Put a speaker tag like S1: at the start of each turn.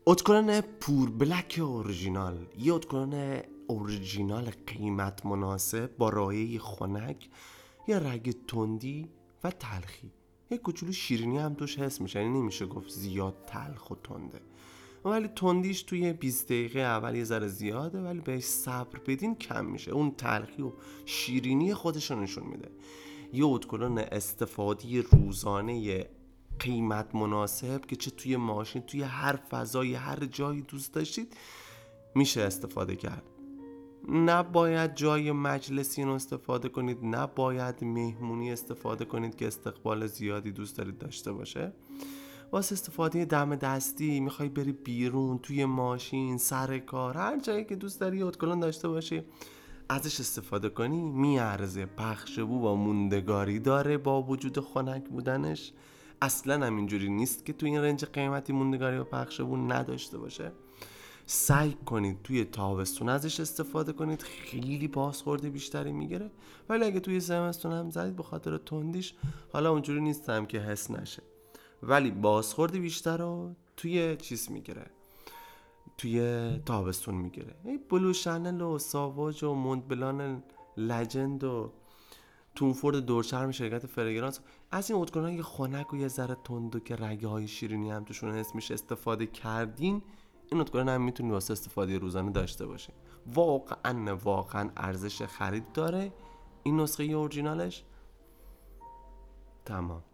S1: اتکلون پور بلک اورژینال، یه اتکلون اورژینال قیمت مناسب با رایحه خنک، یه رگ تندی و تلخی، یه کوچولو شیرینی هم توش حس میشه. یعنی نمیشه گفت زیاد تلخ و تنده، ولی تندیش توی 20 دقیقه اول یه ذره زیاده، ولی بهش صبر بدین کم میشه. اون تلخی و شیرینی خودش رو نشون میده. یه اتکلون استفادی روزانه قیمت مناسب که چه توی ماشین، توی هر فضای هر جایی دوست داشتید میشه استفاده کرد. نباید جای مجلسی رو استفاده کنید، نباید مهمونی استفاده کنید که استقبال زیادی دوست دارید داشته باشه. واسه استفاده دم دستی میخوای بری بیرون، توی ماشین، سر کار، هر جایی که دوست داری اتکلون داشته باشی ازش استفاده کنی میارزه. پخش بو و موندگاری داره با وجود خنک بودنش. اصلا هم اینجوری نیست که توی این رنج قیمتی موندگاری و پخش بو نداشته باشه. سعی کنید توی تابستون ازش استفاده کنید، خیلی بازخورد بیشتری میگیره. ولی اگه توی زمستون هم زدید به خاطر تندیش، حالا اونجوری نیستم که حس نشه، ولی بازخورد بیشتر رو توی چیز میگیره، توی تابستون میگیره. بلو شنل و ساواج و مونتبلان لجند و تونفورد دورچرم شرکت فرگرانس، از این اتکلون‌های یه خنک و یه ذره تندو که رگه های شیرینی هم توشون حس میشه استفاده کردین، این اتکلون هم میتونید واسه استفاده روزانه داشته باشین. واقعا ارزش خرید داره این نسخه اورجینالش. تمام.